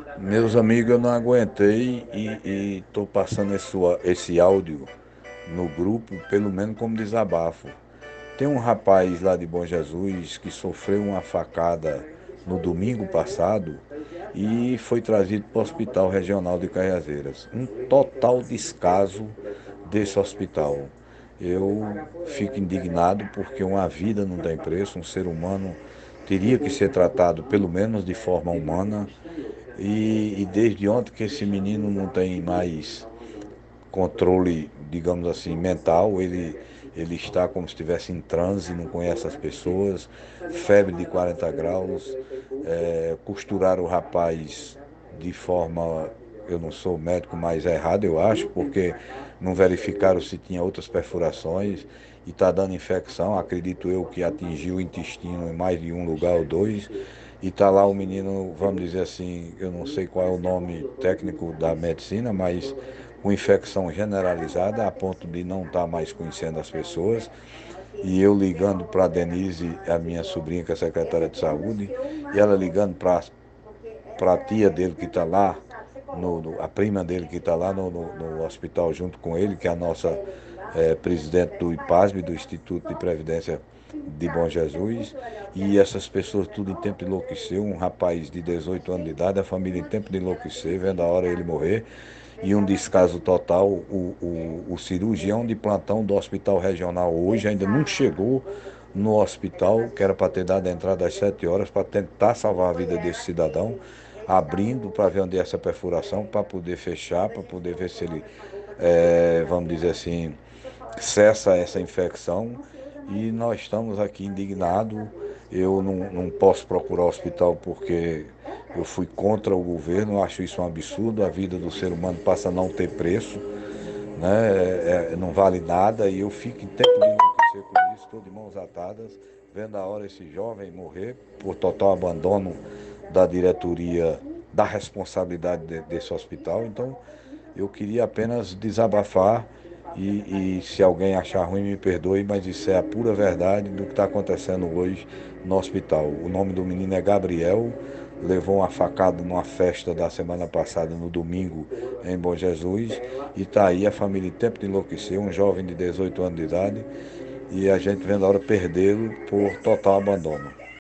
Meus amigos, eu não aguentei e estou passando esse áudio no grupo, pelo menos como desabafo. Tem um rapaz lá de Bom Jesus que sofreu uma facada no domingo passado e foi trazido para o Hospital Regional de Cajazeiras. Um total descaso desse hospital. Eu fico indignado porque uma vida não tem preço, um ser humano teria que ser tratado pelo menos de forma humana. E desde ontem que esse menino não tem mais controle, digamos assim, mental, ele está como se estivesse em transe, não conhece as pessoas, febre de 40 graus, costuraram o rapaz de forma, eu não sou médico, mas é errado, eu acho, porque não verificaram se tinha outras perfurações e está dando infecção, acredito eu que atingiu o intestino em mais de um lugar ou dois. E está lá o menino, vamos dizer assim, eu não sei qual é o nome técnico da medicina, mas com infecção generalizada a ponto de não estar mais conhecendo as pessoas. E eu ligando para a Denise, a minha sobrinha, que é secretária de saúde, e ela ligando para a tia dele que está lá, a prima dele que está lá no hospital junto com ele, que é a nossa presidente do IPASB, do Instituto de Previdência de Bom Jesus, e essas pessoas tudo em tempo de enlouquecer, um rapaz de 18 anos de idade, a família em tempo de enlouquecer, vendo a hora ele morrer, e um descaso total, o cirurgião de plantão do hospital regional hoje ainda não chegou no hospital, que era para ter dado a entrada às 7 horas, para tentar salvar a vida desse cidadão, abrindo para ver onde é essa perfuração, para poder fechar, para poder ver se ele, vamos dizer assim, cessa essa infecção. E nós estamos aqui indignados. Eu não posso procurar hospital porque eu fui contra o governo, acho isso um absurdo. A vida do ser humano passa a não ter preço, né? Não vale nada e eu fico em tempo de enlouquecer com isso, estou de mãos atadas, vendo a hora esse jovem morrer por total abandono da diretoria, da responsabilidade desse hospital. Então, eu queria apenas desabafar e se alguém achar ruim, me perdoe, mas isso é a pura verdade do que está acontecendo hoje no hospital. O nome do menino é Gabriel, levou uma facada numa festa da semana passada, no domingo, em Bom Jesus, e está aí a família em tempo de enlouquecer, um jovem de 18 anos de idade, e a gente vendo a hora perdê-lo por total abandono.